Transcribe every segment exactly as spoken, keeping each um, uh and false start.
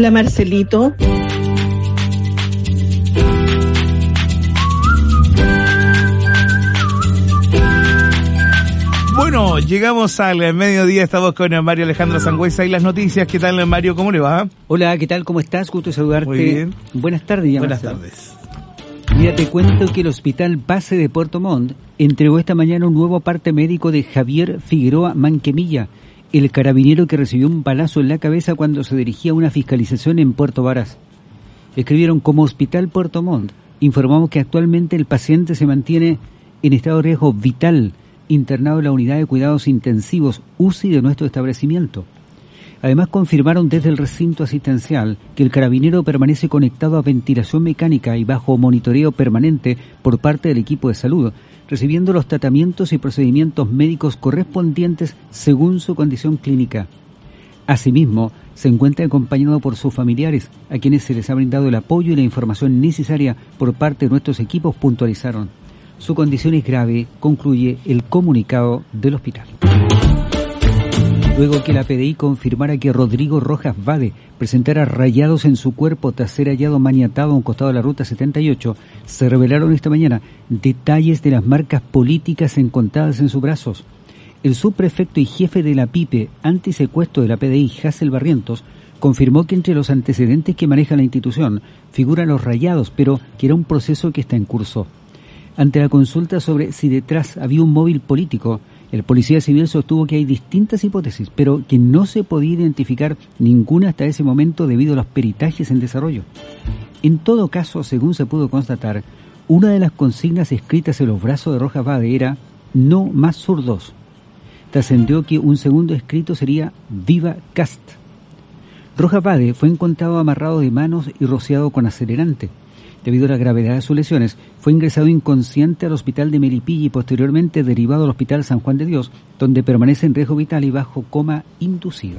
Hola, Marcelito. Bueno, llegamos al mediodía, estamos con Mario Alejandro Sangüesa y las noticias. ¿Qué tal, Mario? ¿Cómo le va? Hola, ¿qué tal? ¿Cómo estás? Gusto saludarte. Muy bien. Buenas tardes, ya Buenas Marcelo. tardes. Mira, te cuento que el Hospital Base de Puerto Montt entregó esta mañana un nuevo parte médico de Javier Figueroa Manquemilla, el carabinero que recibió un balazo en la cabeza cuando se dirigía a una fiscalización en Puerto Varas. Escribieron: como Hospital Puerto Montt, informamos que actualmente el paciente se mantiene en estado de riesgo vital, internado en la unidad de cuidados intensivos U C I de nuestro establecimiento. Además, confirmaron desde el recinto asistencial que el carabinero permanece conectado a ventilación mecánica y bajo monitoreo permanente por parte del equipo de salud, recibiendo los tratamientos y procedimientos médicos correspondientes según su condición clínica. Asimismo, se encuentra acompañado por sus familiares, a quienes se les ha brindado el apoyo y la información necesaria por parte de nuestros equipos, puntualizaron. Su condición es grave, concluye el comunicado del hospital. Luego que la P D I confirmara que Rodrigo Rojas Vade presentara rayados en su cuerpo tras ser hallado maniatado a un costado de la ruta setenta y ocho, se revelaron esta mañana detalles de las marcas políticas encontradas en sus brazos. El subprefecto y jefe de la PIPE antisecuestro de la P D I, Hazel Barrientos, confirmó que entre los antecedentes que maneja la institución figuran los rayados, pero que era un proceso que está en curso. Ante la consulta sobre si detrás había un móvil político, el policía civil sostuvo que hay distintas hipótesis, pero que no se podía identificar ninguna hasta ese momento debido a los peritajes en desarrollo. En todo caso, según se pudo constatar, una de las consignas escritas en los brazos de Rojas Vade era «No más zurdos». Trascendió que un segundo escrito sería «Viva Cast». Rojas Vade fue encontrado amarrado de manos y rociado con acelerante. Debido a la gravedad de sus lesiones, fue ingresado inconsciente al hospital de Melipilla y posteriormente derivado al hospital San Juan de Dios, donde permanece en riesgo vital y bajo coma inducido.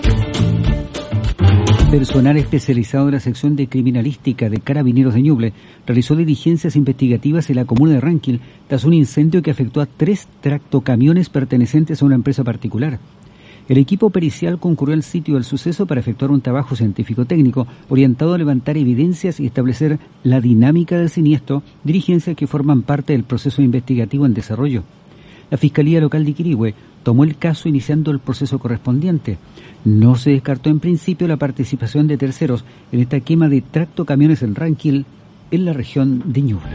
Personal especializado en la sección de criminalística de Carabineros de Ñuble realizó diligencias investigativas en la comuna de Ranquil tras un incendio que afectó a tres tractocamiones pertenecientes a una empresa particular. El equipo pericial concurrió al sitio del suceso para efectuar un trabajo científico-técnico orientado a levantar evidencias y establecer la dinámica del siniestro, diligencias que forman parte del proceso investigativo en desarrollo. La Fiscalía Local de Quirihue tomó el caso iniciando el proceso correspondiente. No se descartó en principio la participación de terceros en esta quema de tractocamiones en Ranquil, en la región de Ñuble.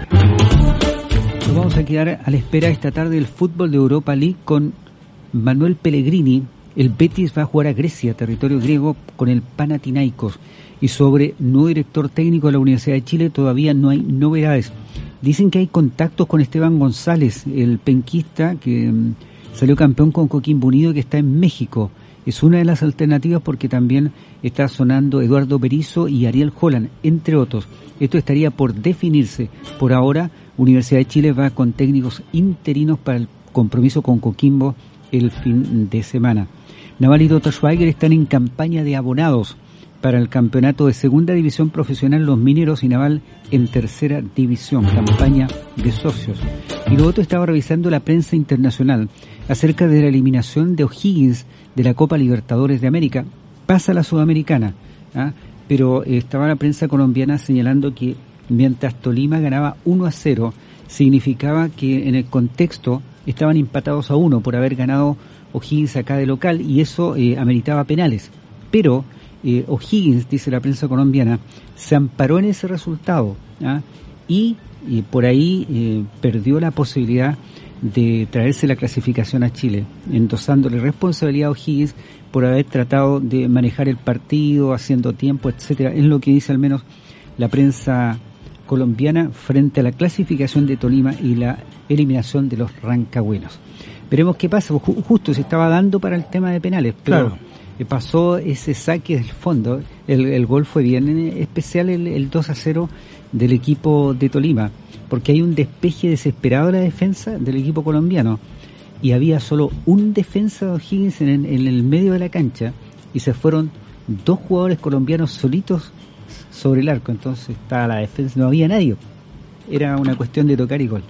Nos vamos a quedar a la espera esta tarde del fútbol de Europa League con Manuel Pellegrini. El Betis va a jugar a Grecia, territorio griego, con el Panathinaikos. Y sobre nuevo director técnico de la Universidad de Chile todavía no hay novedades. Dicen que hay contactos con Esteban González, el penquista que um, salió campeón con Coquimbo Unido, que está en México. Es una de las alternativas porque también está sonando Eduardo Berizzo y Ariel Holland, entre otros. Esto estaría por definirse. Por ahora, Universidad de Chile va con técnicos interinos para el compromiso con Coquimbo el fin de semana. Naval y Rotterschweiger están en campaña de abonados para el campeonato de segunda división profesional, los mineros y Naval en tercera división, campaña de socios. Y luego estaba revisando la prensa internacional acerca de la eliminación de O'Higgins de la Copa Libertadores de América. Pasa a la Sudamericana, ¿ah? Pero eh, estaba la prensa colombiana señalando que mientras Tolima ganaba uno a cero, significaba que en el contexto estaban empatados a uno por haber ganado O'Higgins acá de local y eso eh, ameritaba penales. Pero eh, O'Higgins, dice la prensa colombiana, se amparó en ese resultado, ¿ah? y eh, por ahí eh, perdió la posibilidad de traerse la clasificación a Chile, endosándole responsabilidad a O'Higgins por haber tratado de manejar el partido, haciendo tiempo, etcétera. Es lo que dice al menos la prensa colombiana frente a la clasificación de Tolima y la eliminación de los rancagüenos. Veremos qué pasa, justo se estaba dando para el tema de penales, pero claro, pasó ese saque del fondo, el, el gol fue bien especial, el, el dos a cero del equipo de Tolima, porque hay un despeje desesperado de la defensa del equipo colombiano, y había solo un defensa de O'Higgins en, en el medio de la cancha, y se fueron dos jugadores colombianos solitos sobre el arco, entonces estaba la defensa, no había nadie, era una cuestión de tocar y gol.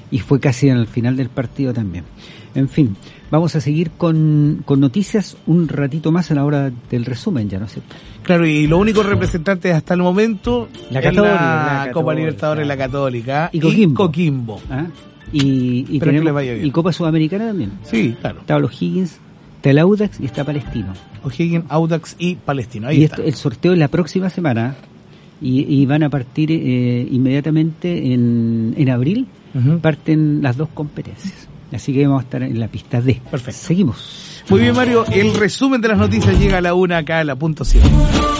y fue casi al final del partido también. En fin, vamos a seguir con, con noticias un ratito más a la hora del resumen, ya, ¿no es cierto? Claro, y los únicos representantes hasta el momento la es Católica, la, la Copa Católica. Libertadores, la Católica y Coquimbo. Y, Coquimbo. ¿Ah? y, y, Pero que tenemos, le vaya bien. y Copa Sudamericana también. Sí, claro. Está los Higgins, está el Audax y está Palestino. O'Higgins, Audax y Palestino. Ahí y está. esto, el sorteo es la próxima semana y, y van a partir eh, inmediatamente en, en abril. Uh-huh. Parten las dos competencias. Así que vamos a estar en la pista D. Perfecto. Seguimos. Muy bien, Mario. El resumen de las noticias llega a la una acá a la punto siete.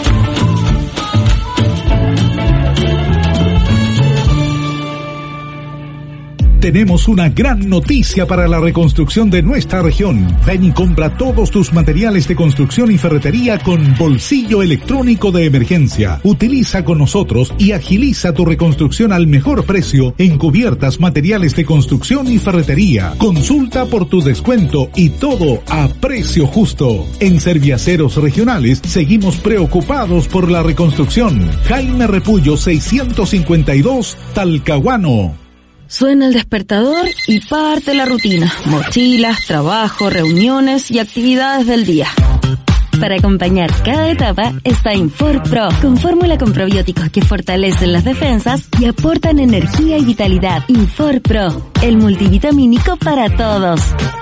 Tenemos una gran noticia para la reconstrucción de nuestra región. Ven y compra todos tus materiales de construcción y ferretería con bolsillo electrónico de emergencia. Utiliza con nosotros y agiliza tu reconstrucción al mejor precio en cubiertas, materiales de construcción y ferretería. Consulta por tu descuento y todo a precio justo. En Serviaceros Regionales seguimos preocupados por la reconstrucción. Jaime Repullo seiscientos cincuenta y dos, Talcahuano. Suena el despertador y parte la rutina. Mochilas, trabajo, reuniones y actividades del día. Para acompañar cada etapa está InforPro, con fórmula con probióticos que fortalecen las defensas y aportan energía y vitalidad. InforPro, el multivitamínico para todos.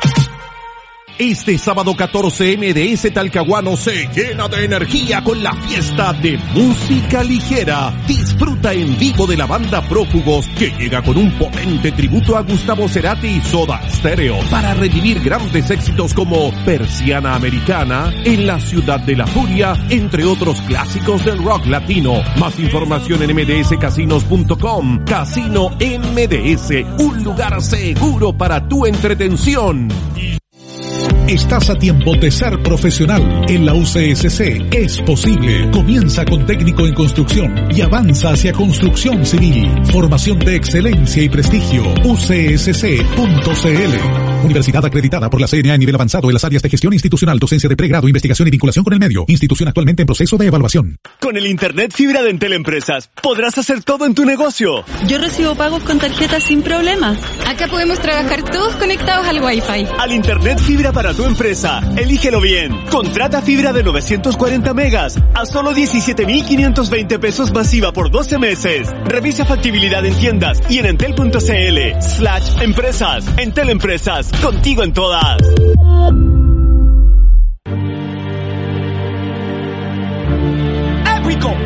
Este sábado catorce, M D S Talcahuano se llena de energía con la fiesta de música ligera. Disfruta en vivo de la banda Prófugos, que llega con un potente tributo a Gustavo Cerati y Soda Stereo, para revivir grandes éxitos como Persiana Americana, En la Ciudad de la Furia, entre otros clásicos del rock latino. Más información en eme de ese casinos punto com. Casino M D S, un lugar seguro para tu entretención. Estás a tiempo de ser profesional. En la U C S C es posible. Comienza con técnico en construcción y avanza hacia construcción civil. Formación de excelencia y prestigio. U C S C punto c l. Universidad acreditada por la C N A a nivel avanzado en las áreas de gestión institucional, docencia de pregrado, investigación y vinculación con el medio. Institución actualmente en proceso de evaluación. Con el Internet Fibra de Entel Empresas podrás hacer todo en tu negocio. Yo recibo pagos con tarjetas sin problema. Acá podemos trabajar todos conectados al Wi-Fi. Al Internet Fibra para tu empresa, elígelo bien. Contrata fibra de novecientos cuarenta megas a solo diecisiete mil quinientos veinte pesos masiva por doce meses. Revisa factibilidad en tiendas y en entel punto c l slash empresas. Entel Empresas, contigo en todas. Épico.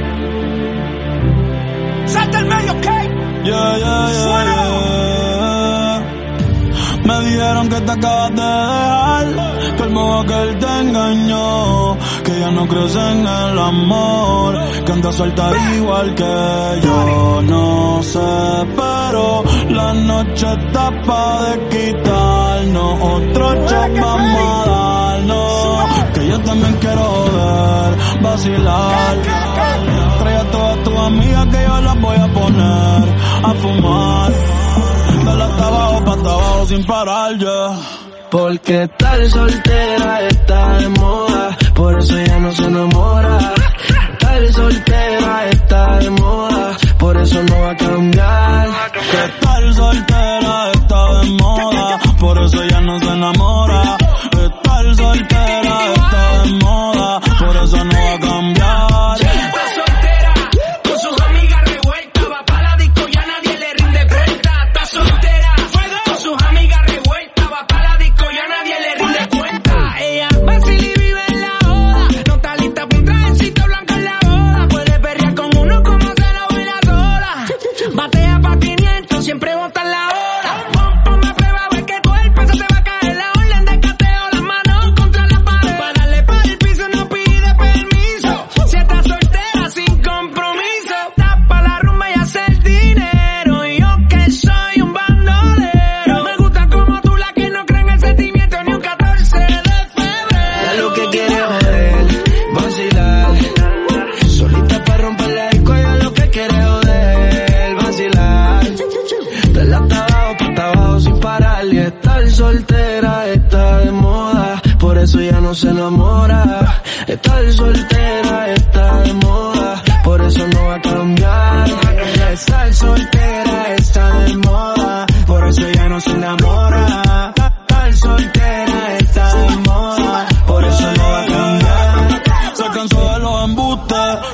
Salta el medio, ¿ok? Yeah, yeah, yeah. Suena. Me dijeron que te acabas de dejar, que el modo que él te engañó, que ya no crees en el amor, que andas suelta igual que yo. No sé, pero la noche está pa' de quitarnos, otro shot vamos a darnos, que yo también quiero ver, vacilar. Trae a todas tus amigas que yo las voy a poner a fumar. Dale hasta abajo, pa' hasta abajo sin parar, ya. Yeah. Porque estar soltera está de moda, por eso ya no se enamora. Estar soltera está de moda, por eso no va a cambiar. Que estar soltera está de moda, por eso ya no se enamora. Estar soltera está de moda, por eso no va a cambiar. No se enamora, estar soltera está de moda, por eso no va a cambiar. Estar soltera está de moda, por eso ya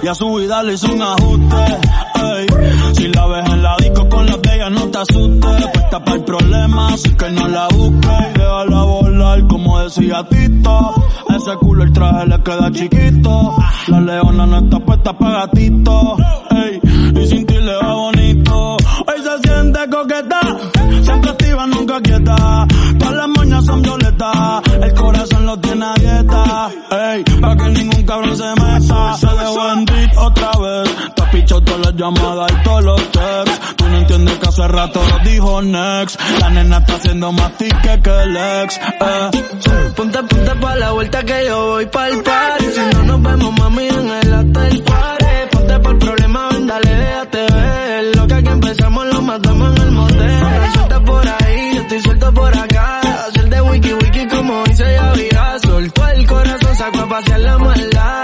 y a su vida le hizo un ajuste. Ey, si la ves en la disco con las bellas no te asustes, puesta para el problema, así que no la busques y déjala volar como decía Tito. Ese culo el traje le queda chiquito, la leona no está puesta para gatito. Ey, y sin ti le va bonito. Hoy se siente coqueta, siempre activa, nunca quieta. Todas las moñas son violetas, el corazón lo tiene a dieta. Ey, pa' que ningún cabrón se meta. Se dejó en beat otra vez, te has pichado todas las llamadas y todos los texts. Tú no entiendes que hace rato lo dijo next. La nena está haciendo más tique que el ex. Eh. Ponte, ponte pa' la vuelta que yo voy pa'l party. Si no nos vemos, mami, en el after party. Ponte pa'l problema, ven, dale, déjate ver. Lo que aquí empezamos lo matamos en el motel. Suelta por ahí, yo estoy suelto por acá. Hacer de wiki wiki como dice Yavira. Soltó el corazón, sacó a pasear la maldad.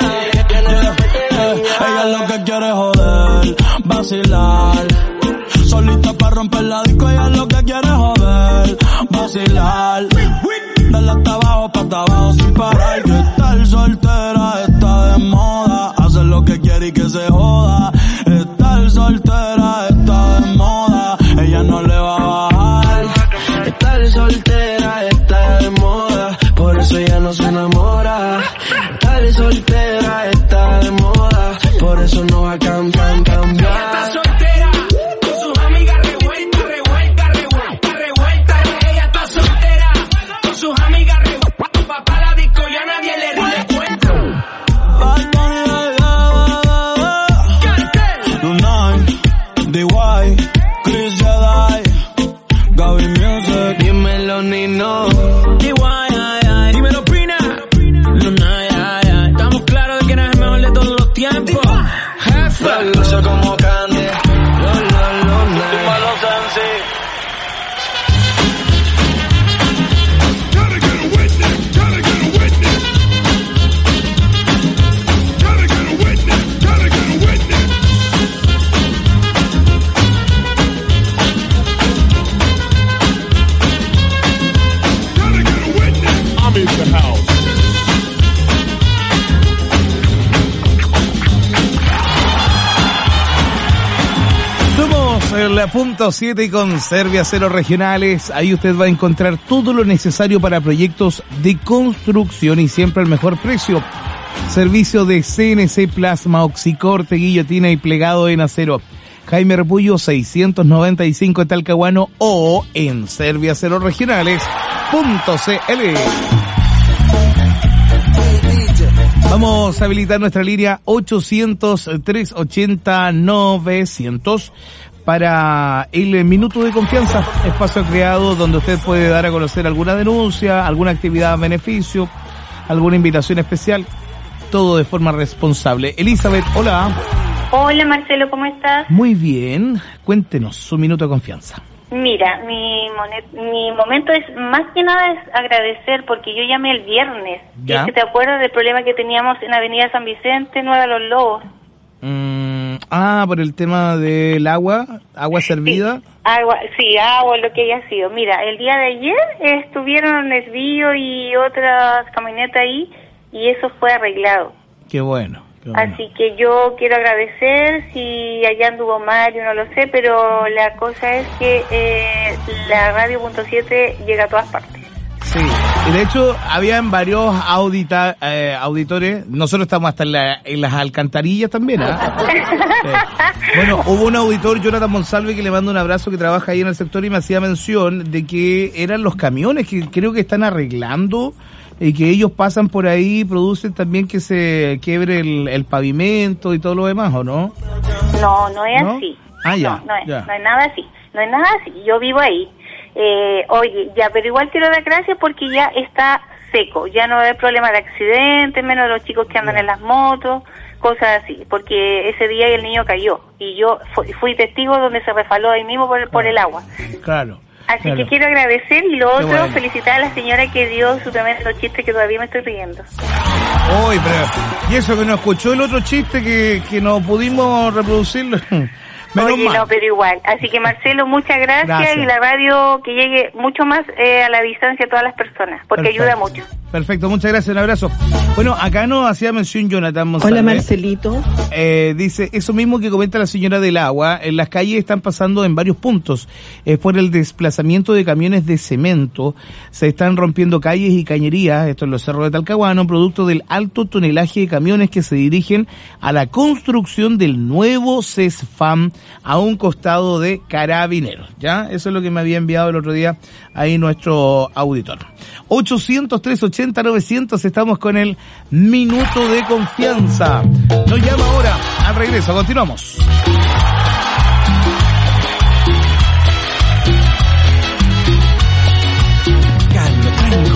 Ella lo que quiere es joder, vacilar. Solita pa' romper la disco, ella lo que quiere es joder, vacilar. Dale hasta abajo, pa' hasta abajo sin parar. Que estar soltera está de moda. Hacer lo que quiere y que se joda. Estar soltera está de moda. Ella no le va a bajar. Estar soltera está de moda, por eso ella no se enamora. Estar soltera está de moda, por eso no va a cambiar, cambiar. Está soltera, con sus amigas revuelta, revuelta, revuelta, revuelta. Ella está soltera, con sus amigas revuelta. Papá la disco ya nadie le rinde cuenta. Lunay, D Y, Chris Jedi, Gaby Music. Dímelo, Nino. D Y, ay, ay. Dímelo, Pina. Lunay, ay, ay. Estamos claros de que no es el mejor de todos los tiempos. Jefe. Luce como Candy. Lo, lo, lo, nice. Dímelo, Sensi. Gotta get a witness, gotta get a witness. Gotta get a witness, gotta get a witness. Gotta get a witness. I'm in the house. Somos el punto siete con Serbia Cero Regionales. Ahí usted va a encontrar todo lo necesario para proyectos de construcción y siempre al mejor precio. Servicio de C N C Plasma, oxicorte, guillotina y plegado en acero. Jaime Repullo seiscientos noventa y cinco en Talcahuano o en Serbia Cero Regionales punto C L. Vamos a habilitar nuestra línea ochocientos, trescientos ochenta, novecientos para el Minuto de Confianza, espacio creado donde usted puede dar a conocer alguna denuncia, alguna actividad a beneficio, alguna invitación especial, todo de forma responsable. Elizabeth, hola. Hola Marcelo, ¿cómo estás? Muy bien, cuéntenos su Minuto de Confianza. Mira, mi, monet, mi momento es, más que nada es agradecer porque yo llamé el viernes. ¿Ya? Es que te acuerdas del problema que teníamos en Avenida San Vicente, Nueva Los Lobos. Mm, ah, por el tema del agua, agua servida. Sí, agua, sí, agua, lo que haya sido. Mira, el día de ayer estuvieron Nesvío y otras camionetas ahí y eso fue arreglado. Qué bueno. Bueno. Así que yo quiero agradecer, si allá anduvo Mario, no lo sé, pero la cosa es que eh, la radio punto siete llega a todas partes. Sí, y de hecho habían varios audita, eh, auditores, nosotros estamos hasta en, la, en las alcantarillas también, ¿eh? Sí. Bueno, hubo un auditor, Jonathan Monsalve, que le mando un abrazo, que trabaja ahí en el sector y me hacía mención de que eran los camiones que creo que están arreglando y que ellos pasan por ahí, producen también que se quiebre el, el pavimento y todo lo demás, ¿o no? No, no es ¿No? así. Ah, ya, no, no es, ya. no es nada así. No es nada así. Yo vivo ahí. Eh, oye, ya, pero igual quiero dar gracias porque ya está seco. Ya no hay problema de accidentes, menos los chicos que andan en las motos, cosas así. Porque ese día el niño cayó y yo fui, fui testigo donde se refaló ahí mismo por, por el agua. Claro. Así claro. que quiero agradecer y lo Qué otro, bueno. felicitar a la señora que dio su tremendo chiste que todavía me estoy riendo. Uy, pero... Y eso que no escuchó el otro chiste que, que no pudimos reproducirlo. Menos Oye, mal. no, pero igual. Así que Marcelo, muchas gracias, Gracias. y la radio que llegue mucho más eh, a la distancia a todas las personas, porque Perfecto. ayuda mucho. Perfecto, muchas gracias, un abrazo. Bueno, acá nos hacía mención Jonathan Monsalve. Hola, Marcelito. Eh, dice, eso mismo que comenta la señora del agua, en las calles están pasando en varios puntos, eh, por el desplazamiento de camiones de cemento, se están rompiendo calles y cañerías, esto en los cerros de Talcahuano, producto del alto tonelaje de camiones que se dirigen a la construcción del nuevo CESFAM a un costado de Carabineros, ¿ya? Eso es lo que me había enviado el otro día ahí nuestro auditor. ochocientos tres ochenta novecientos, estamos con el minuto de confianza. Nos llama ahora, al regreso, continuamos. Carlos Franco.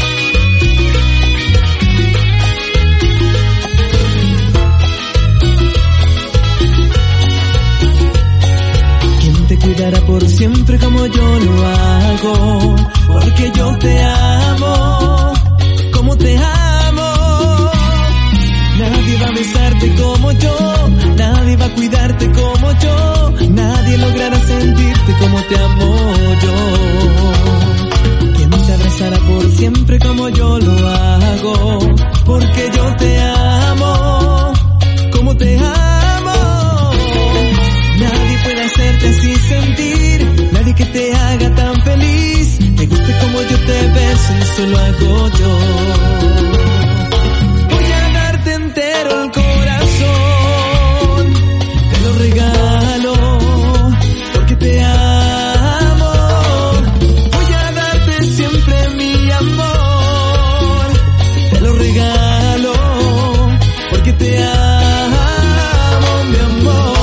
¿Quién te cuidará por siempre como yo lo hago? Porque yo te amo, como te amo. Nadie va a besarte como yo, nadie va a cuidarte como yo, nadie logrará sentirte como te amo yo. ¿Quién te abrazará por siempre como yo lo hago? Porque yo te amo, como te amo. Nadie puede hacerte así sentir, nadie que te haga tan feliz, te guste como yo te beso y eso lo hago yo. Voy a darte entero el corazón, te lo regalo, porque te amo. Voy a darte siempre mi amor, te lo regalo, porque te amo, mi amor.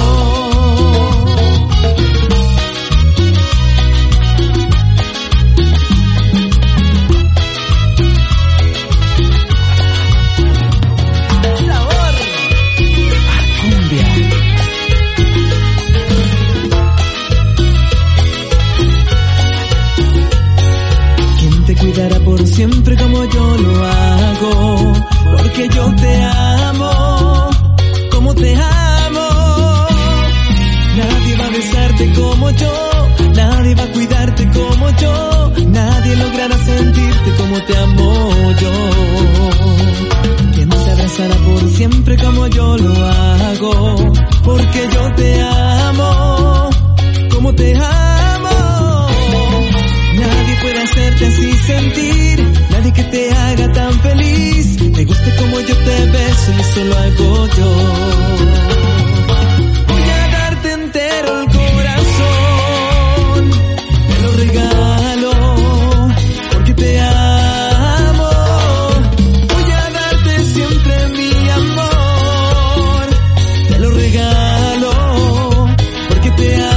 Cuidará por siempre como yo lo hago, porque yo te amo, como te amo. Nadie va a besarte como yo, nadie va a cuidarte como yo, nadie logrará sentirte como te amo yo. ¿Quién te abrazará por siempre como yo lo hago? Porque yo te amo, como te amo. Nadie puede hacerte así sentir, nadie que te haga tan feliz, te guste como yo te beso y eso lo hago yo. Voy a darte entero el corazón, te lo regalo, porque te amo. Voy a darte siempre mi amor, te lo regalo, porque te amo.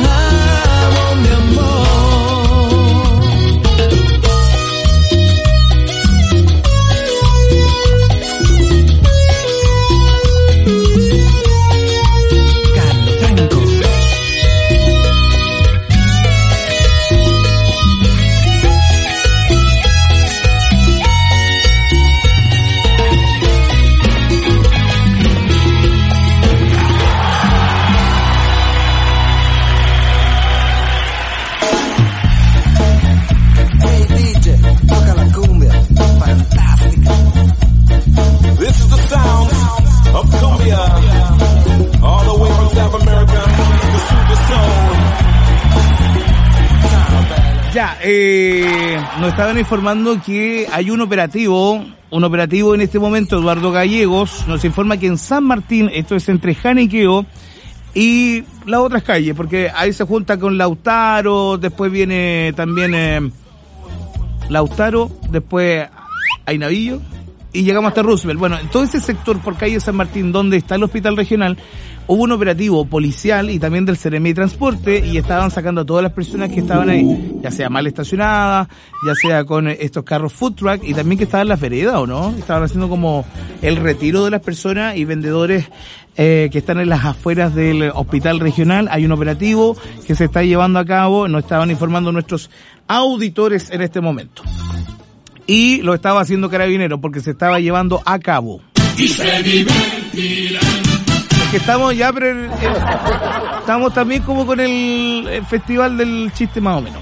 Ya, eh, nos estaban informando que hay un operativo, un operativo en este momento. Eduardo Gallegos nos informa que en San Martín, esto es entre Janiqueo y las otras calles, porque ahí se junta con Lautaro, después viene también eh, Lautaro, después hay Navillo y llegamos hasta Roosevelt. Bueno, en todo ese sector por calle San Martín, donde está el hospital regional, hubo un operativo policial y también del Ceremi de Transporte y estaban sacando a todas las personas que estaban ahí, ya sea mal estacionadas, ya sea con estos carros food truck y también que estaban en la vereda, ¿o no? Estaban haciendo como el retiro de las personas y vendedores eh, que están en las afueras del hospital regional. Hay un operativo que se está llevando a cabo, nos estaban informando nuestros auditores en este momento. Y lo estaba haciendo Carabineros porque se estaba llevando a cabo. Y se divertirán. Que estamos ya, pero eh, estamos también como con el, el festival del chiste más o menos.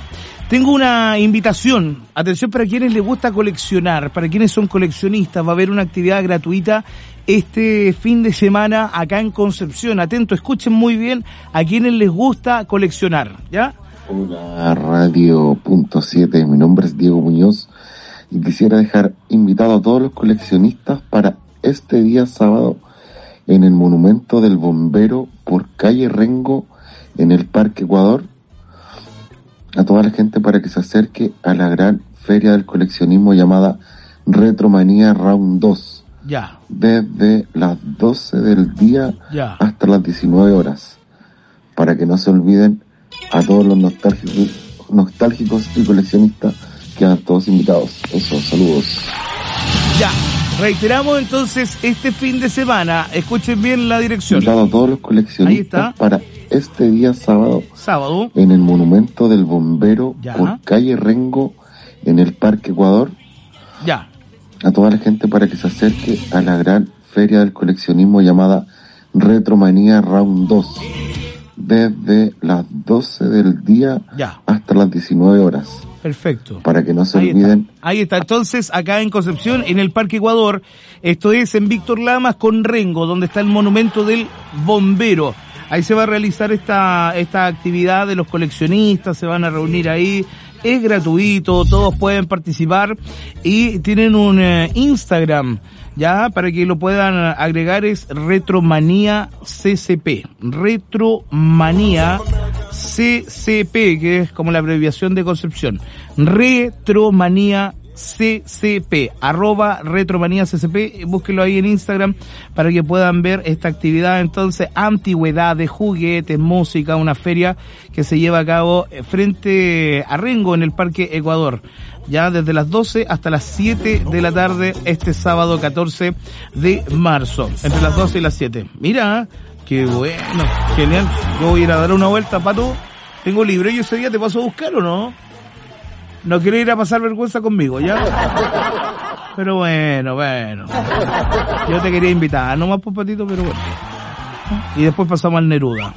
Tengo una invitación, atención para quienes les gusta coleccionar, para quienes son coleccionistas, va a haber una actividad gratuita este fin de semana acá en Concepción. Atento, escuchen muy bien a quienes les gusta coleccionar, ¿ya? Hola, Radio Punto siete, mi nombre es Diego Muñoz y quisiera dejar invitado a todos los coleccionistas para este día sábado en el Monumento del Bombero por calle Rengo en el Parque Ecuador, a toda la gente para que se acerque a la gran feria del coleccionismo llamada Retromanía Round dos. Ya. Desde las doce del día ya. hasta las diecinueve horas. Para que no se olviden a todos los nostálgicos, nostálgicos y coleccionistas, quedan todos invitados. Eso, saludos. Ya. Reiteramos entonces este fin de semana. Escuchen bien la dirección. Invitado a todos los coleccionistas para este día sábado, sábado en el Monumento del Bombero ya. por calle Rengo en el Parque Ecuador. Ya. A toda la gente para que se acerque a la gran feria del coleccionismo llamada Retromanía Round dos. Desde las doce del día ya. hasta las diecinueve horas. Perfecto. Para que no se Ahí olviden. Está. Ahí está. Entonces, acá en Concepción, en el Parque Ecuador, esto es en Víctor Lamas con Rengo, donde está el monumento del bombero. Ahí se va a realizar esta, esta actividad de los coleccionistas, se van a reunir ahí. Es gratuito, todos pueden participar y tienen un eh, Instagram, ya, para que lo puedan agregar, es Retromanía C C P. Retromanía C C P, que es como la abreviación de Concepción. Retromanía C C P, arroba Retromanía C C P, búsquenlo ahí en Instagram para que puedan ver esta actividad. Entonces, antigüedades, juguetes, música, una feria que se lleva a cabo frente a Rengo en el Parque Ecuador, ya desde las doce hasta las siete de la tarde este sábado catorce de marzo, entre las doce y las siete. Mira, qué bueno, genial. Yo voy a ir a dar una vuelta, Pato. Tengo libre y ese día te paso a buscar, ¿o no? No quiere ir a pasar vergüenza conmigo, ¿ya? Pero bueno, bueno. Yo te quería invitar, no más por Patito, pero bueno. Y después pasamos al Neruda.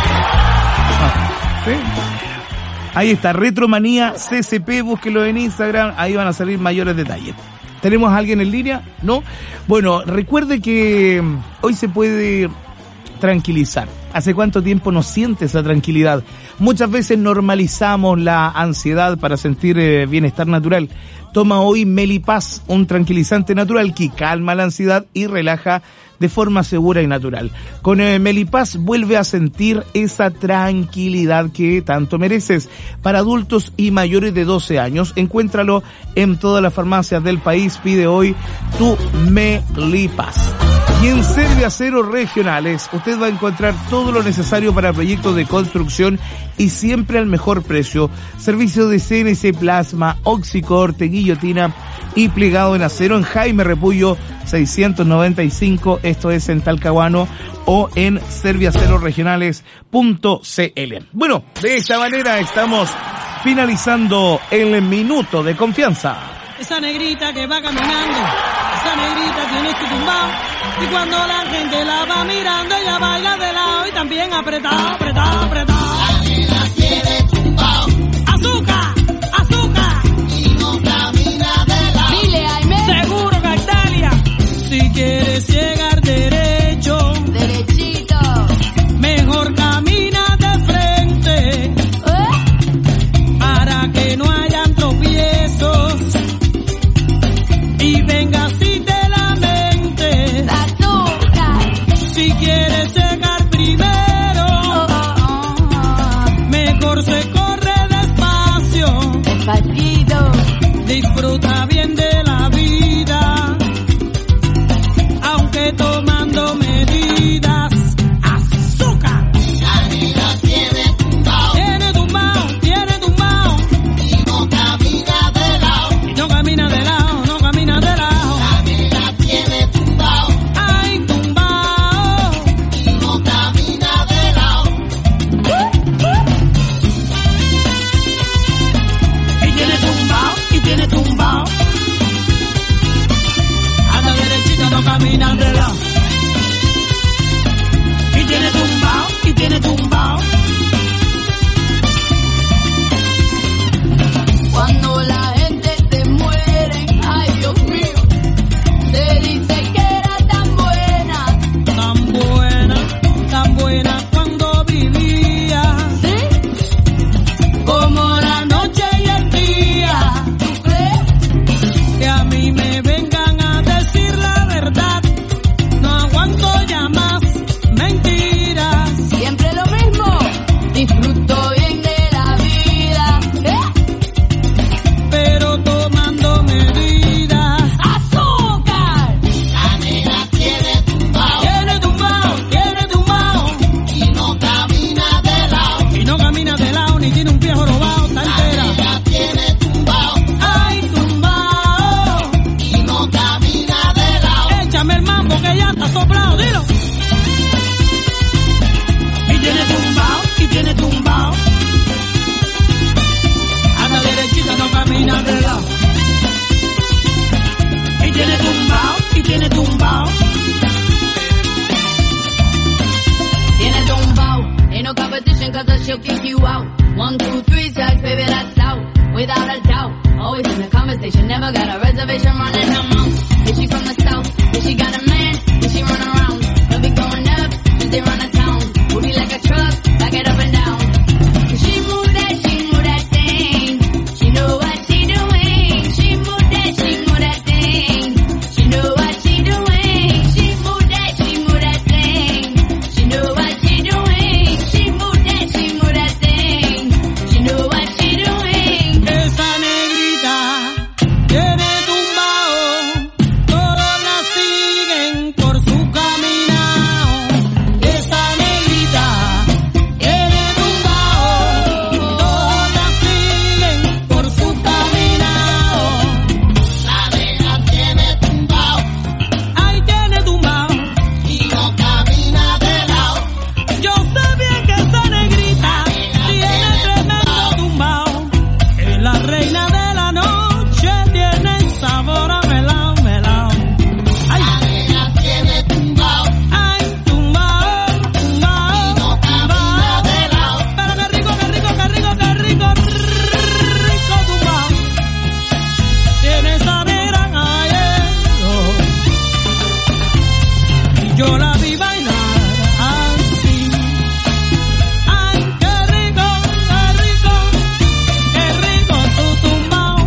¿Sí? Ahí está, Retromanía C C P, búsquelo en Instagram, ahí van a salir mayores detalles. ¿Tenemos a alguien en línea? ¿No? Bueno, recuerde que hoy se puede tranquilizar. ¿Hace cuánto tiempo no siente esa tranquilidad? Muchas veces normalizamos la ansiedad para sentir eh, bienestar natural. Toma hoy Melipaz, un tranquilizante natural que calma la ansiedad y relaja de forma segura y natural. Con eh, Melipaz vuelve a sentir esa tranquilidad que tanto mereces. Para adultos y mayores de doce años, encuéntralo en todas las farmacias del país. Pide hoy tu Melipaz. Y en Serviaceros Regionales usted va a encontrar todo lo necesario para proyectos de construcción y siempre al mejor precio. Servicio de C N C Plasma, oxicorte, guillotina y plegado en acero en Jaime Repullo seiscientos noventa y cinco, esto es en Talcahuano, o en serviaceros regionales punto c l. Bueno, de esta manera estamos finalizando el minuto de confianza. Esa negrita que va caminando, esa negrita tiene su tumbao, y cuando la gente la va mirando, ella baila de lado y también apretado, apretado, apretado. La negra tiene tumbao. Azúcar, azúcar. Y no camina de lado. Dile, Aime. Seguro, Cartalia. Si quieres llegar derecho, derechito, mejor camina de frente, ¿eh? Para que no hayan tropiezos. Y venga así de la mente. Azúcar. Si quieres llegar primero, oh, oh, oh, oh. mejor se One, two, three strikes, baby, that's out. Without a doubt, always in the conversation, never got a reservation running her mouth. Is she from the south? Is she got a man? Is she run around? They'll be going up, since they run a town. Booty like a truck, back it up and down. She move that, she move that thing. She know what she doing. She move that, she move that thing. She know what she doing. She move that, she move that thing. She know what she doing. She move that, she move that thing. She know what she doing. Esa negrita tiene tumbao, todos la siguen por su caminao. Esa negrita tiene tumbao, todos la siguen por su caminao. La negra tiene tumbao, ahí tiene tumbao y no camina de lado. Yo sé bien que esa negrita tiene tremendo tumbao. Es la reina de la noche, tiene sabor a melao, melao. Ay, la negra tiene tumbao, ay, tumbao, tumbao, no camina de lado. Pero qué rico, qué rico, qué rico, qué rico, rico tumbao. Tiene esa negra, ay, eh, y yo la vi bailar así. Ay, qué rico, qué rico, qué rico tu tumbao.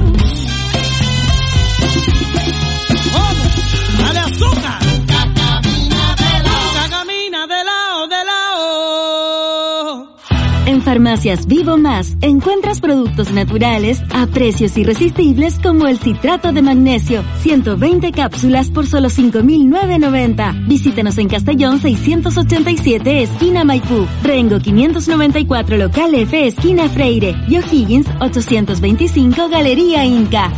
¡Vamos! ¡Dale azúcar! Nunca camina de lado. Nunca camina de lado, de lado. En Farmacias Vivo Más encuentras productos naturales a precios irresistibles como el citrato de magnesio, ciento veinte cápsulas por solo cinco mil novecientos noventa. Visítanos en Castellón seiscientos ochenta y siete, esquina Maipú, Rengo quinientos noventa y cuatro, local F, esquina Freire, y O'Higgins ochocientos veinticinco, Galería Inca.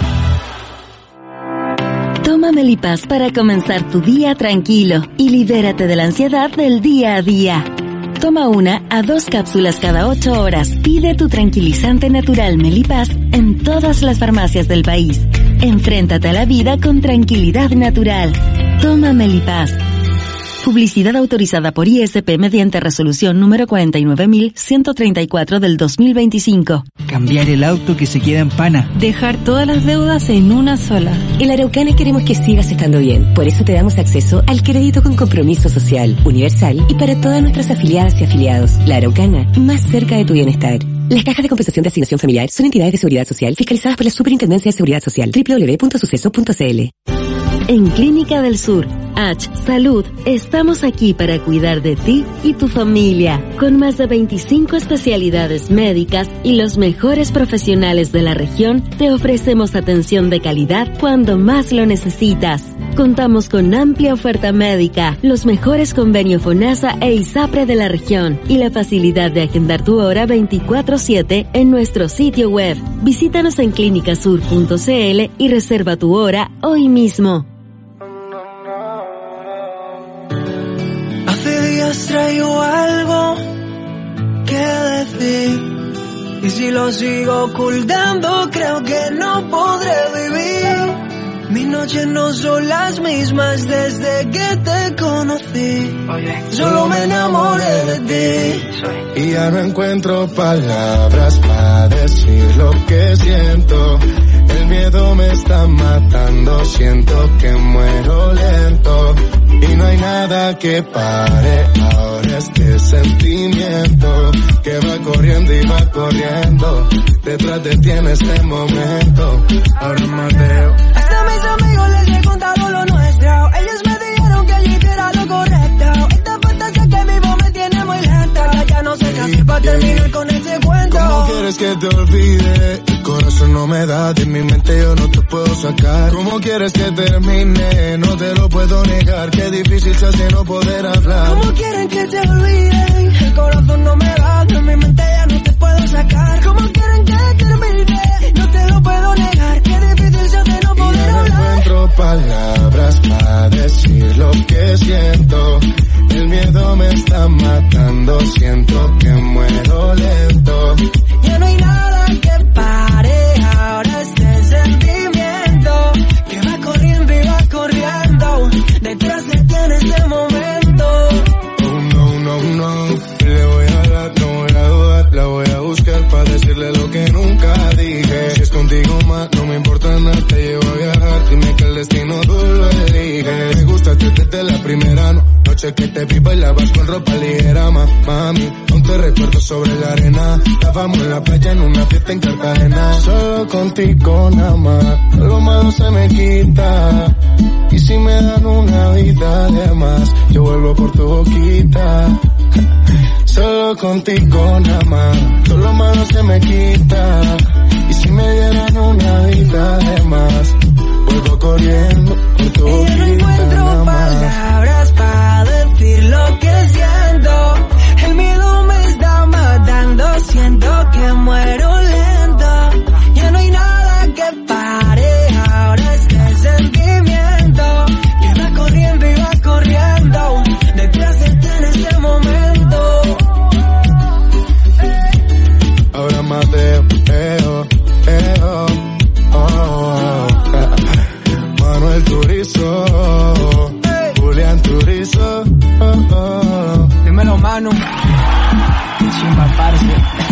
Toma Melipaz para comenzar tu día tranquilo y libérate de la ansiedad del día a día. Toma una a dos cápsulas cada ocho horas. Pide tu tranquilizante natural Melipaz en todas las farmacias del país. Enfréntate a la vida con tranquilidad natural. Toma Melipaz. Publicidad autorizada por I S P mediante resolución número cuarenta y nueve mil ciento treinta y cuatro del dos mil veinticinco. Cambiar el auto que se queda en pana. Dejar todas las deudas en una sola. En la Araucana queremos que sigas estando bien. Por eso te damos acceso al crédito con compromiso social, universal y para todas nuestras afiliadas y afiliados. La Araucana, más cerca de tu bienestar. Las cajas de compensación de asignación familiar son entidades de seguridad social fiscalizadas por la Superintendencia de Seguridad Social. doble u doble u doble u punto suceso punto c l. En Clínica del Sur, H Salud, estamos aquí para cuidar de ti y tu familia, con más de veinticinco especialidades médicas y los mejores profesionales de la región. Te ofrecemos atención de calidad cuando más lo necesitas. Contamos con amplia oferta médica, los mejores convenios FONASA e ISAPRE de la región y la facilidad de agendar tu hora veinticuatro siete en nuestro sitio web. Visítanos en clínicasur punto c l y reserva tu hora hoy mismo. Hace días traigo algo que decir, y si lo sigo ocultando creo que no podré vivir. Mis noches no son las mismas desde que te conocí. Solo me enamoré de ti. Y ya no encuentro palabras para decir lo que siento. El miedo me está matando, siento que muero lento. Y no hay nada que pare ahora este sentimiento que va corriendo y va corriendo. Detrás de ti en este momento. Ahora Mateo. Hasta mis amigos les he contado lo nuestro. Ellos me dijeron que yo hiciera lo correcto. Esta fantasía que vivo me tiene muy lenta. Ya no sé qué hacer para terminar con ese cuento. ¿Cómo quieres que te olvide? El corazón no me da, de mi mente yo no te puedo sacar. ¿Cómo quieres que termine? No te lo puedo negar. Qué difícil se hace no poder hablar. ¿Cómo quieren que te olviden? El corazón no me da, de mi mente ya no te puedo sacar. ¿Cómo quieren que termine? No te lo puedo negar. Qué difícil se hace no poder y no hablar. encuentro palabras para decir lo que siento. El miedo me está matando, siento que muero lento. Ya no hay nada que pare ahora este sentimiento que va corriendo y va corriendo detrás de ti en este momento. Oh no, no, no, le voy a dar, no voy a dudar, la voy a buscar primera no, noche que te vi bailabas con ropa ligera, ma, mami. Aún te recuerdo sobre la arena. Estábamos en la playa en una fiesta en Cartagena. Solo contigo nada más, lo malo se me quita. Y si me dan una vida de más, yo vuelvo por tu boquita. Solo contigo nada más, todo lo malo se me quita. Y si me dieran una vida de más, vuelvo corriendo por tu boquita. No encuentro palabras para decir lo que siento. El miedo me está matando, siento que muero lento. Ya no hay nada que pare ahora este sentimiento. Y va corriendo y va corriendo detrás de ti en este momento. Ahora Mateo, eo, eo, oh, oh, oh. Manuel Turizo, hey. Julián Turizo, oh, oh. Dímelo, mano. Chimba, parce.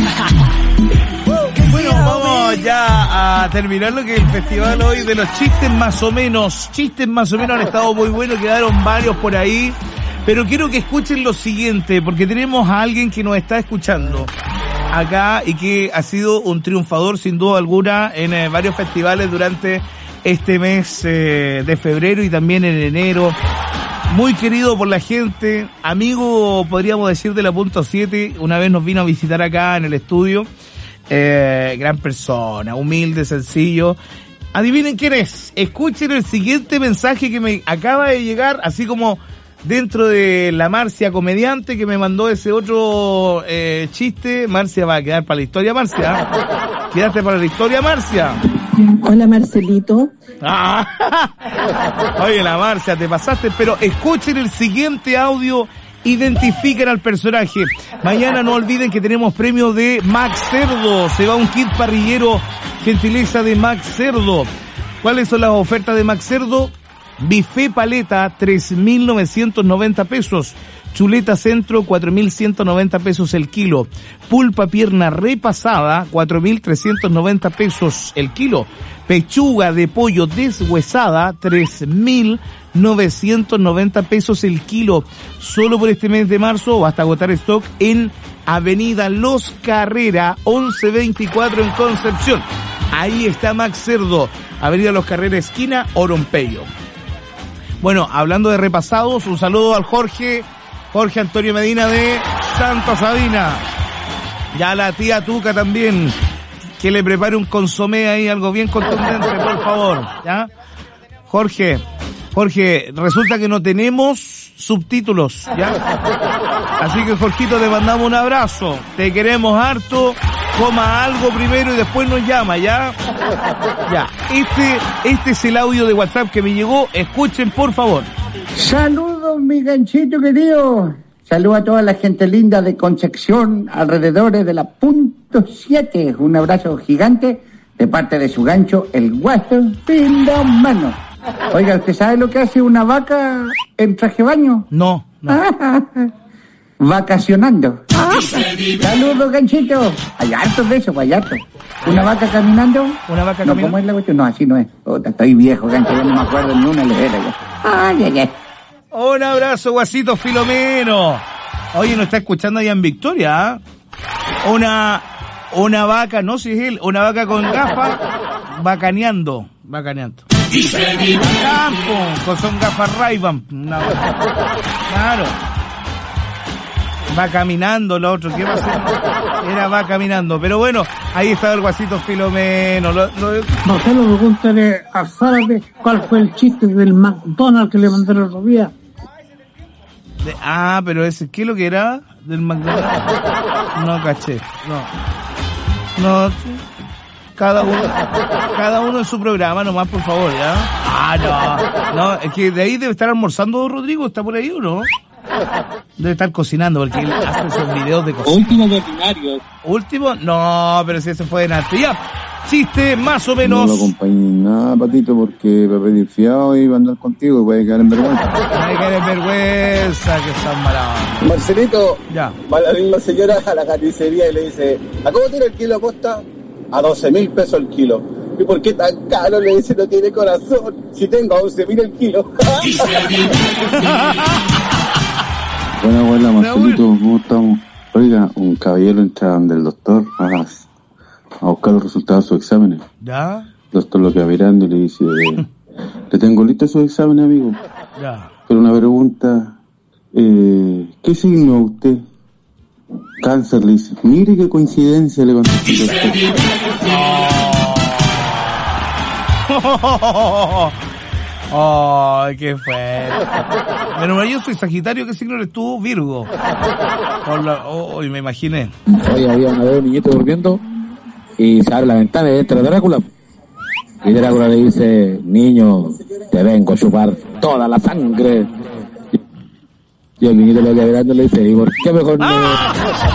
Bueno, vamos ya a terminar lo que es el festival hoy de los chistes más o menos. Chistes más o menos han estado muy buenos, quedaron varios por ahí. Pero quiero que escuchen lo siguiente, porque tenemos a alguien que nos está escuchando acá y que ha sido un triunfador sin duda alguna en eh, varios festivales durante este mes eh, de febrero y también en enero. Muy querido por la gente, amigo podríamos decir de la punto siete, una vez nos vino a visitar acá en el estudio. Eh, gran persona, humilde, sencillo. Adivinen quién es. Escuchen el siguiente mensaje que me acaba de llegar, así como dentro de la Marcia comediante que me mandó ese otro eh, chiste. Marcia va a quedar para la historia, Marcia. Quedaste para la historia, Marcia. Hola, Marcelito. Ah, oye, la Marcia, te pasaste, pero escuchen el siguiente audio. Identifiquen al personaje. Mañana no olviden que tenemos premio de Max Cerdo. Se va un kit parrillero, gentileza de Max Cerdo. ¿Cuáles son las ofertas de Max Cerdo? Buffet paleta, tres mil novecientos noventa pesos. Chuleta centro, cuatro mil ciento noventa pesos el kilo. Pulpa pierna repasada, cuatro mil trescientos noventa pesos el kilo. Pechuga de pollo deshuesada, tres mil novecientos noventa pesos el kilo. Solo por este mes de marzo, hasta agotar stock en Avenida Los Carrera, once veinticuatro en Concepción. Ahí está Max Cerdo, Avenida Los Carrera, esquina Orompeyo. Bueno, hablando de repasados, un saludo al Jorge, Jorge Antonio Medina de Santa Sabina. Ya la tía Tuca también, que le prepare un consomé ahí, algo bien contundente, por favor, ¿ya? Jorge, Jorge, resulta que no tenemos subtítulos, ¿ya? Así que, Jorgito, te mandamos un abrazo, te queremos harto, coma algo primero y después nos llama, ¿ya? Ya, este, este es el audio de WhatsApp que me llegó, escuchen por favor. Saludos, mi ganchito querido. Saludos a toda la gente linda de Concepción, alrededores de la punto siete. Un abrazo gigante de parte de su gancho, el guaso Filomeno. Oiga, ¿usted sabe lo que hace una vaca en traje baño? No, no. Vacacionando. Saludos, ganchito. Hay hartos de eso, hay hartos. ¿Una vaca caminando? ¿Una vaca no, caminando? ¿Cómo es la cuestión? No, así no es. Ota, estoy viejo, gancho, yo no me acuerdo ni una lejera ya. Ay, ay, ay. Un abrazo, guasito Filomeno. Oye, nos está escuchando allá en Victoria, ¿eh? Una, una vaca, no sé si es él, una vaca con gafas, vacaneando, vacaneando. Y se vive campo, con son gafas Ray-Ban. Claro. Va caminando lo otro, ¿qué va a hacer? Era va caminando, pero bueno, ahí estaba el guasito Filomeno. Lo, lo... Marcelo, pregúntale a Zárate cuál fue el chiste del McDonald's que le mandé el otro día. De, ah, pero ese, ¿qué es lo que era? Del McDonald's. No caché, no. No, cada uno, cada uno en su programa nomás, por favor, ¿ya? Ah, no, no, es que de ahí debe estar almorzando Rodrigo, ¿está por ahí o no? Debe estar cocinando porque él hace esos videos de cocina. Último de ordinario. ¿Último? No, pero si ese fue de arte. Ya, chiste más o menos. No lo acompañé nada, Patito, porque va a pedir fiado y va a andar contigo y puede quedar en vergüenza. Puede quedar en vergüenza, que están malados. Marcelito, ya. Va la misma señora a la carnicería y le dice, ¿a cómo tiene el kilo Costa? A doce mil pesos el kilo. ¿Y por qué tan caro? Le dice, no tiene corazón. Si tengo once mil el kilo. Buena abuela, Marcelito, ¿cómo estamos? Oiga, un caballero entra donde el doctor a, a buscar los resultados de sus exámenes. ¿Ya? El doctor lo queda mirando y le dice, le tengo listos sus exámenes, amigo. Ya. Pero una pregunta, eh, ¿qué signo es usted? Cáncer, le dice. Mire qué coincidencia, le contestó el doctor. ¡Ay, qué fue! Pero yo soy Sagitario, ¿qué signo eres tú? Virgo. Por la... oh, me imaginé. Oye, había una vez un niñito durmiendo y se abre la ventana y entra Drácula. Y Drácula le dice, niño, te vengo a chupar toda la sangre. Y el niñito lo queda mirando y le dice, ¿y por qué mejor no...? ¡Ah!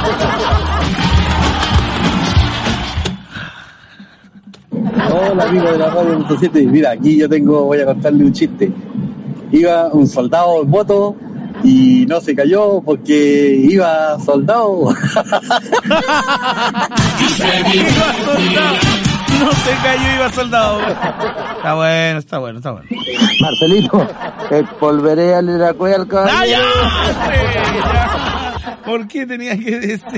Hola, amigo de la radio punto siete. Mira, aquí yo tengo, voy a contarle un chiste. Iba un soldado en moto y no se cayó porque iba soldado. Iba soldado. No se cayó, iba soldado. Está bueno, está bueno, está bueno. Marcelito, espolveré al Iracué al caballero. ¡Ah, ya! ¿Por qué tenía que decir?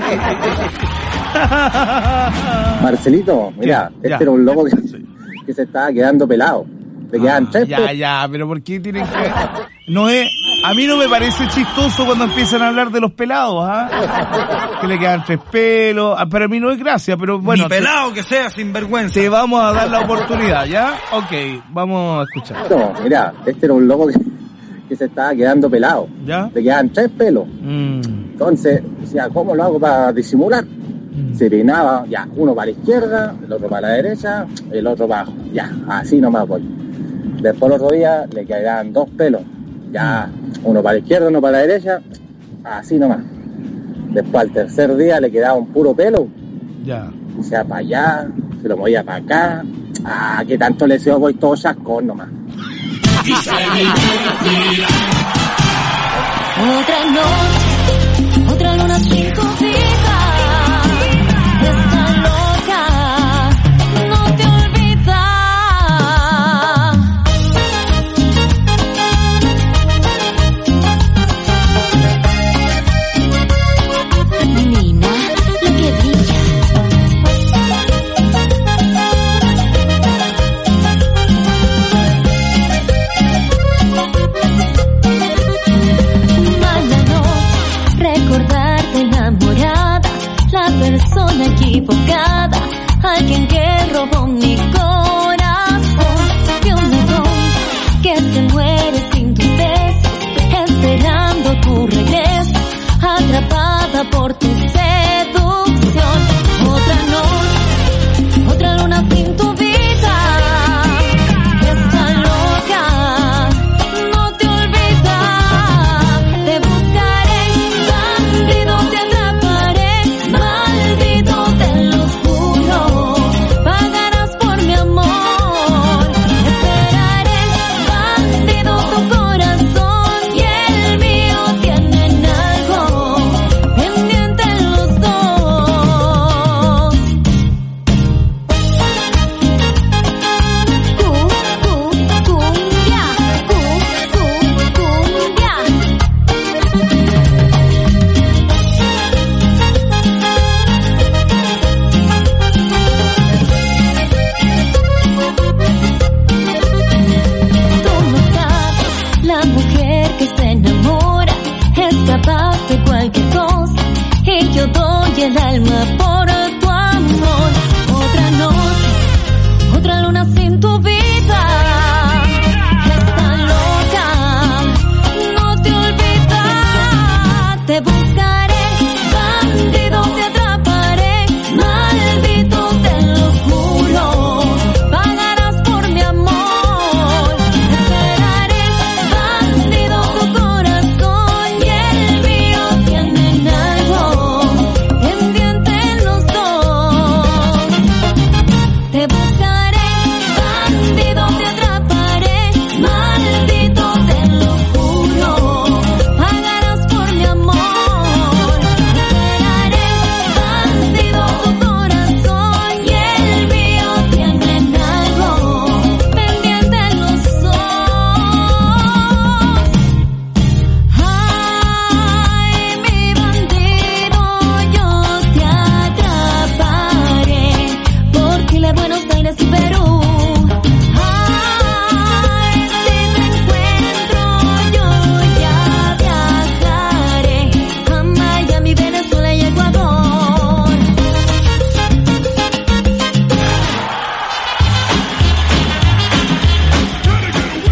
Marcelito, mira, ¿Qué? este Ya. era un loco que, que se estaba quedando pelado. Le quedan Ah, tres. ya, ya, pero ¿por qué tienen que...? No es... A mí no me parece chistoso cuando empiezan a hablar de los pelados, ¿ah? Que le quedan tres pelos. Ah, para mí no es gracia, pero bueno... Ni pelado que sea, sinvergüenza. Te vamos a dar la oportunidad, ¿ya? Ok, vamos a escuchar. No, mira, este era un loco que, que se estaba quedando pelado. ¿Ya? Le quedan tres pelos. Mm. Entonces, decía, ¿cómo lo hago para disimular? Se peinaba, ya, uno para la izquierda, el otro para la derecha, el otro para abajo. Ya, así nomás voy. Después el otro día le quedaban dos pelos. Ya, uno para la izquierda, uno para la derecha, así nomás. Después al tercer día le quedaba un puro pelo. Ya. O sea, para allá, se lo movía para acá. Ah, que tanto le deseo, voy todo chascón nomás. Otra noche, otra luna sin copita. Está loca, no te olvida. Nina, la que brilla. Mala noche.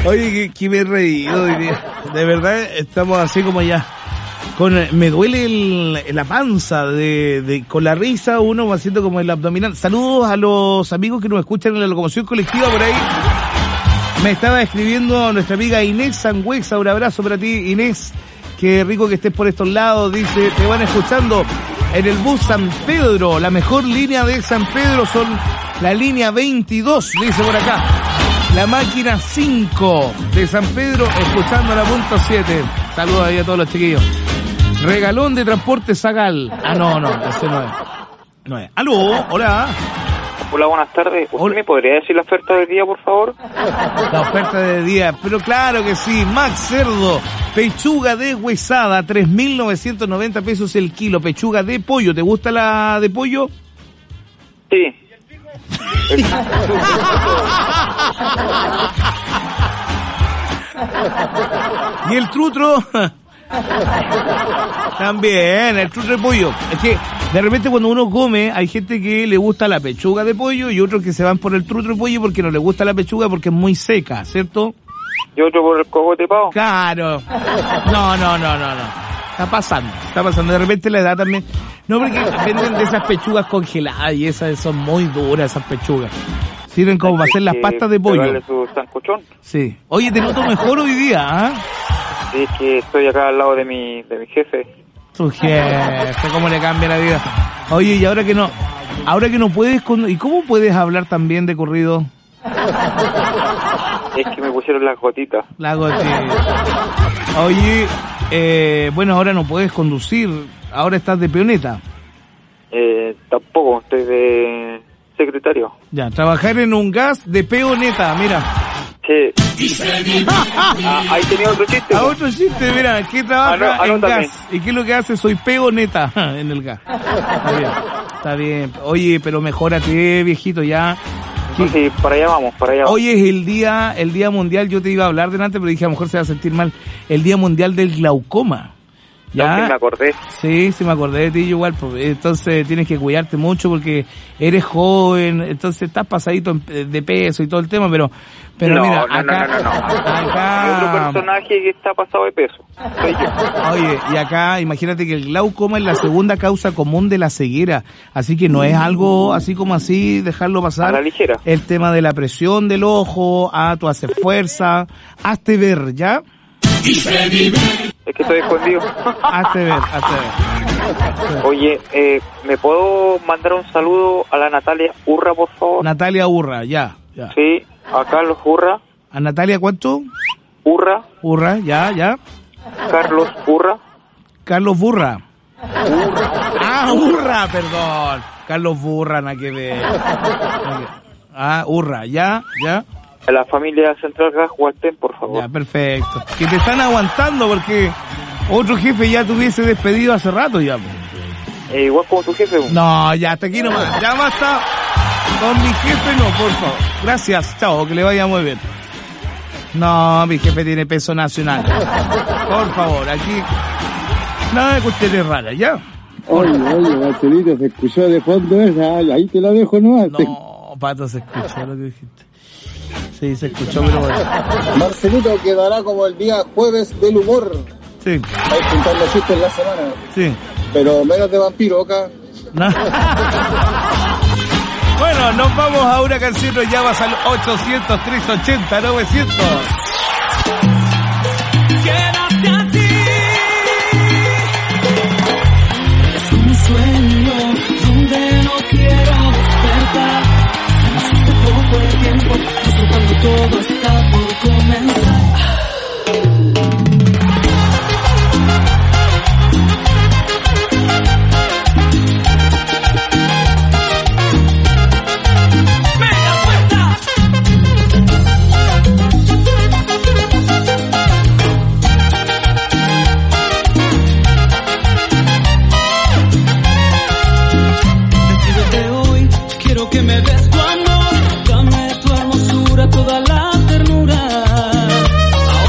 Oye, que, que me he reído hoy día. De verdad, estamos así como ya. Con, me duele el, la panza de, de, con la risa uno va haciendo como el abdominal. Saludos a los amigos que nos escuchan en la locomoción colectiva por ahí. Me estaba escribiendo nuestra amiga Inés Sangüexa, un abrazo para ti, Inés. Qué rico que estés por estos lados, dice, te van escuchando en el bus San Pedro. La mejor línea de San Pedro son la línea veintidós, dice por acá. La máquina cinco de San Pedro, escuchando la punto siete. Saludos ahí a todos los chiquillos. Regalón de transporte Zagal. Ah, no, no, ese no es. No es. Aló, hola. Hola, buenas tardes. ¿Usted hola. me podría decir la oferta del día, por favor? La oferta del día, pero claro que sí. Max Cerdo, pechuga deshuesada, tres mil novecientos noventa pesos el kilo. Pechuga de pollo, ¿te gusta la de pollo? Sí. Y el trutro también, el trutro de pollo. Es que de repente cuando uno come hay gente que le gusta la pechuga de pollo y otros que se van por el trutro de pollo porque no le gusta la pechuga porque es muy seca, ¿cierto? Y otro por el cogote pavo. Claro. No, no, no, no, no. Está pasando, está pasando. De repente la edad también. No, porque venden de esas pechugas congeladas y esas son muy duras, esas pechugas. Sirven como para hacer las pastas de pollo. Su sancochón. Sí. Oye, te noto mejor hoy día, ¿ah? ¿eh? Sí, es que estoy acá al lado de mi, de mi jefe. Tu jefe, cómo le cambia la vida. Oye, y ahora que no, ahora que no puedes, con, ¿y cómo puedes hablar también de corrido? Es que me pusieron las gotitas. Las gotitas. Oye, eh, bueno, ahora no puedes conducir, ahora estás de peoneta. Eh, tampoco, estoy de secretario. Ya, trabajar en un gas de peoneta, mira. Sí. Ah, ahí tenía otro chiste. Ah, otro chiste, mira, ¿qué trabaja ah, no, en gas? ¿Y qué es lo que hace? Soy peoneta en el gas. Está bien, está bien. Oye, pero mejórate, viejito, ya. No, sí, para allá vamos, para allá vamos. Hoy es el día, el día mundial, yo te iba a hablar delante, pero dije a lo mejor se va a sentir mal. El día mundial del glaucoma. ¿Ya? No, sí me acordé. Sí, sí me acordé de ti igual, pues, entonces tienes que cuidarte mucho porque eres joven, entonces estás pasadito de peso y todo el tema, pero pero no, mira, no, acá, no, no, no, no. acá... Hay otro personaje que está pasado de peso, soy yo. Oye, y acá imagínate que el glaucoma es la segunda causa común de la ceguera, así que no es algo así como así dejarlo pasar. A la ligera. El tema de la presión del ojo, ah, tú haces fuerza, hazte ver, ¿ya? Es que estoy escondido. Hazte ver, hazte ver. Oye, eh, ¿me puedo mandar un saludo a la Natalia Urra, por favor? Natalia Urra, ya, ya. Sí, a Carlos Urra. ¿A Natalia cuánto? Urra. Urra, ya, ya. Carlos Urra. Carlos Burra. Urra. Ah, Urra, perdón. Carlos Burra, nada que ver. Ah, Urra, ya, ya. A la familia Central Gas Hualtén, por favor. Ya, perfecto. Que te están aguantando porque otro jefe ya te hubiese despedido hace rato ya. Eh, igual como tu jefe. No, ya, hasta aquí nomás. Ya basta. Con mi jefe no, por favor. Gracias, chao, que le vaya muy bien. No, mi jefe tiene peso nacional. Por favor, aquí nada de cuestiones raras, ¿ya? Oye, oye, Marcelito, se escuchó de fondo esa, ahí te la dejo nomás. No, Pato, se escuchó lo que dijiste. Sí, se escuchó, pero bueno. Marcelito quedará como el día jueves del humor. Sí. Ahí juntando chistes la semana. Sí. Pero menos de vampiro, acá. No. Bueno, nos vamos a una canción, nos llamas al ochocientos, trescientos ochenta, novecientos. Quédate así. Es un sueño donde no quiero despertar. Me asusta poco el tiempo, justo cuando todo está por comenzar. Que me des tu amor, dame tu hermosura, toda la ternura.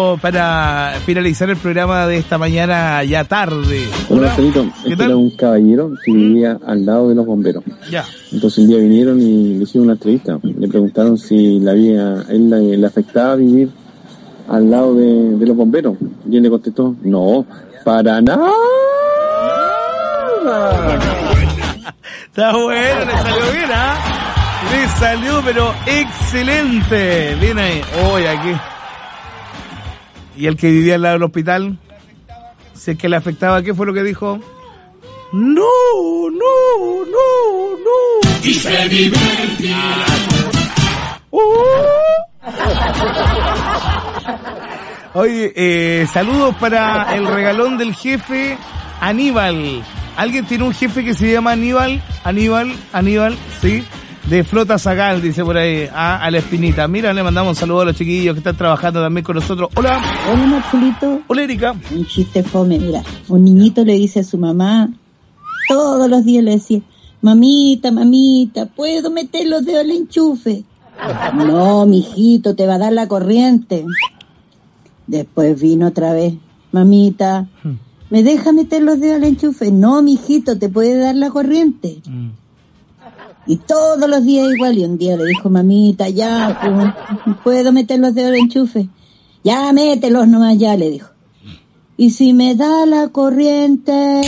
bueno, para finalizar el programa de esta mañana ya tarde. Hola, Marcelito. Este era un caballero que vivía al lado de los bomberos. Ya. Entonces un día vinieron y le hicieron una entrevista. Le preguntaron si la había, él le, le afectaba vivir al lado de, de los bomberos. Y él le contestó, no, para nada. Está bueno, le salió bien, ¿ah? ¿eh? Le salió, pero excelente. Bien ahí. Hoy aquí. ¿Y el que vivía al lado del hospital? Si es que le afectaba, ¿qué fue lo que dijo? No, no, no, no. Y se divertirá. Uh. Oye, eh, saludos para el regalón del jefe Aníbal. ¿Alguien tiene un jefe que se llama Aníbal? Aníbal, Aníbal, sí. De Flota Zagal, dice por ahí, ah, a la Espinita. Mira, le mandamos un saludo a los chiquillos que están trabajando también con nosotros. Hola. Hola, Marcelito. Hola, Erika. Un chiste fome, mira. Un niñito le dice a su mamá, todos los días le decía, mamita, mamita, ¿puedo meter los dedos al enchufe? No, mijito, te va a dar la corriente. Después vino otra vez, mamita, ¿me deja meter los dedos al enchufe? No, mijito, te puede dar la corriente. Mm. Y todos los días igual, y un día le dijo, mamita, ya, pues, ¿puedo meter los dedos al enchufe? Ya, mételos nomás, ya, le dijo. Y si me da la corriente...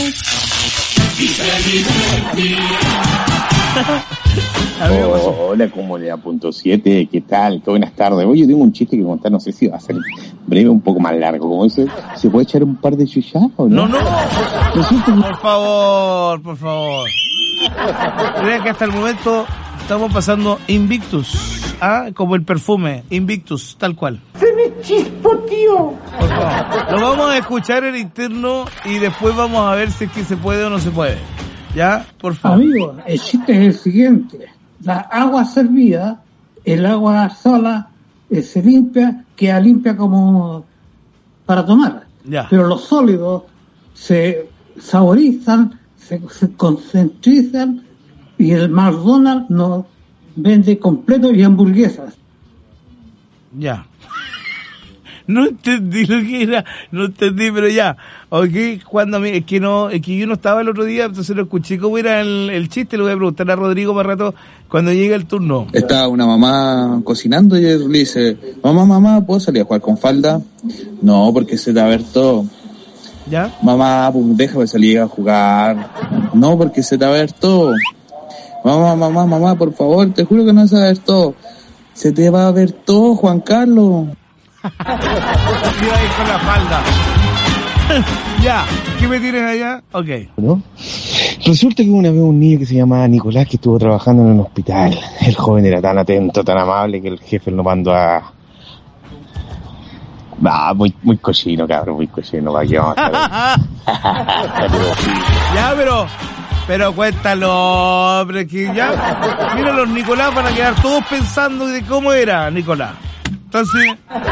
Oh, hola, comunidad punto siete, ¿qué tal? Buenas tardes. Hoy yo tengo un chiste que contar, no sé si va a ser breve o un poco más largo. Como dice, ¿se puede echar un par de chuyas o no? No, no. Por favor, por favor. Creo que hasta el momento estamos pasando Invictus, ¿ah? Como el perfume, Invictus, tal cual. ¡Se me chispoteó! Por favor. Lo vamos a escuchar en interno y después vamos a ver si es que se puede o no se puede. ¿Ya? Por favor. Amigo, el chiste es el siguiente. La agua servida, el agua sola, eh, se limpia, queda limpia como para tomar. Ya. Pero los sólidos se saborizan, se, se concentrizan y el McDonald's nos vende completo y hamburguesas. Ya. No entendí lo que era, no entendí, pero ya. Ok, cuando me, es que no, es que yo no estaba el otro día, entonces lo escuché cómo era el, el chiste, le voy a preguntar a Rodrigo más rato cuando llegue el turno. Estaba una mamá cocinando y le dice, mamá, mamá, ¿puedo salir a jugar con falda? No, porque se te va a ver todo. ¿Ya? Mamá, pues déjame salir a jugar. No, porque se te va a ver todo. Mamá, mamá, mamá, por favor, te juro que no se va a ver todo. Se te va a ver todo, Juan Carlos. Iba a ir con la falda. Ya, ¿qué me tienes allá? Ok. ¿No? Resulta que una vez un niño que se llamaba Nicolás que estuvo trabajando en un hospital. El joven era tan atento, tan amable que el jefe lo mandó a... Ah, muy, muy cochino, cabrón, muy cochino. Va, vamos a ya, pero... Pero cuéntalo, hombre, que ya... Mira, los Nicolás van a quedar todos pensando de cómo era Nicolás. Entonces...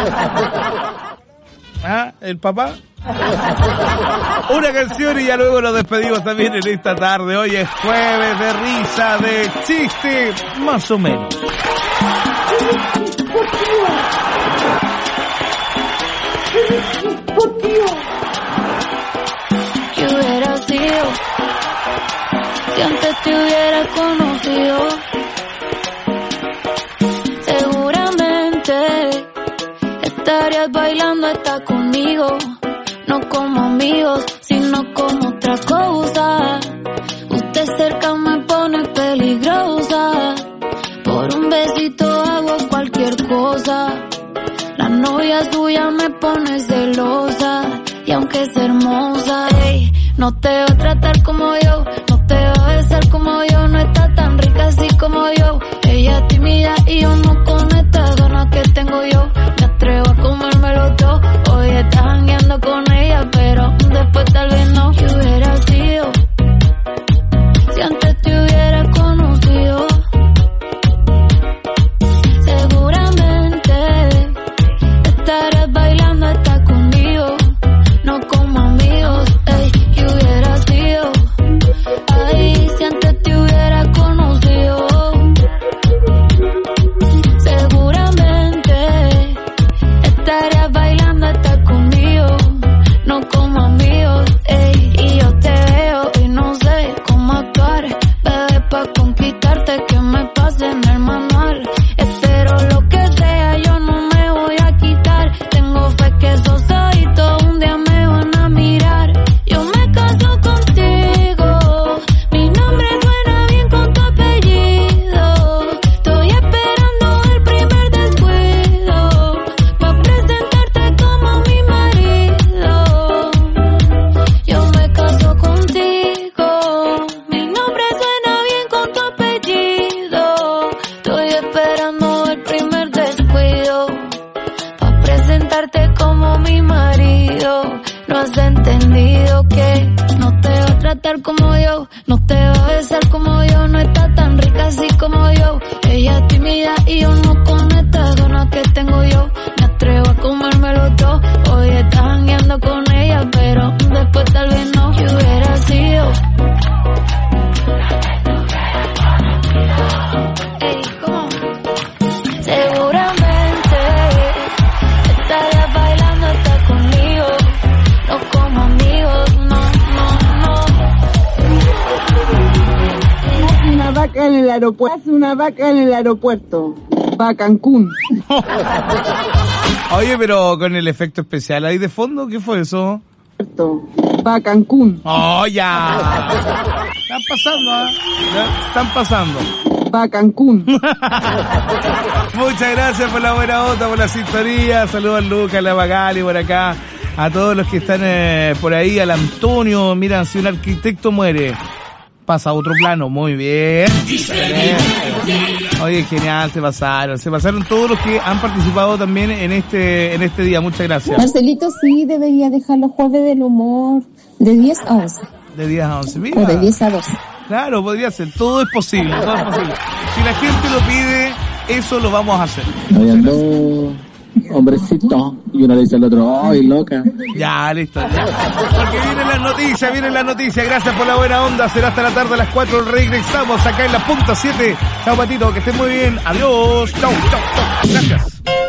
¿Ah? ¿El papá? Una canción y ya luego nos despedimos también en esta tarde. Hoy es jueves de risa, de chiste, más o menos. ¿Qué hubiera sido si antes te hubiera conocido? Seguramente estarías bailando hasta conmigo, no como amigos, sino como otra cosa. Usted cerca me pone peligrosa, por un besito hago cualquier cosa. La novia suya me pone celosa, y aunque es hermosa, ey, no te va a tratar como yo, no te va a besar como yo, no está tan rica así como yo. Ella es tímida y yo no con estas ganas que tengo yo. Me atrevo a comérmelo todo, hoy estás jangueando con ella, pero después tal vez no. ¿Qué hubiera sido si antes te hubiera conocido? Seguramente estarás bailando hasta conmigo, no como amigos, ey. ¿Qué hubiera sido No has entendido que no te va a tratar como yo, no te va a besar como yo, no está tan rica así como yo. Ella es tímida y yo no con estas ganas que tengo yo. Me atrevo a comérmelo todo. Hoy estás jangueando con ella, pero después tal vez no. ¿Qué hubiera sido? Ey, ¿cómo? Seguramente estarías bailando hasta conmigo, no como amigos, no, no, no. Una vaca en el aeropuerto, hace una vaca en el aeropuerto, va a Cancún. Oye, pero con el efecto especial ahí de fondo, ¿qué fue eso? Va a Cancún. ¡Oh, ya! Están pasando, ¿eh? Ya están pasando. Va a Cancún. Muchas gracias por la buena onda, por la sintonía. Saludos a Lucas, a la Magali por acá. A todos los que están eh, por ahí, al Antonio. Mira, si un arquitecto muere, pasa a otro plano. Muy bien. bien. Oye, genial, se pasaron. Se pasaron todos los que han participado también en este en este día. Muchas gracias. Marcelito sí debería dejar los jueves del humor de diez a once. De diez a once, mira. O de diez a doce. Claro, podría ser. Todo es posible, todo es posible. Si la gente lo pide, eso lo vamos a hacer. Habían dos hombrecitos y uno le dice al otro, ¡ay, loca! Ya, listo. Ya. Porque vienen las noticias, vienen las noticias. Gracias por la buena onda. Será hasta la tarde a las cuatro. Regresamos acá en la punta siete. Chao, Patito, que estén muy bien. Adiós. Chao, chao, chao. Gracias.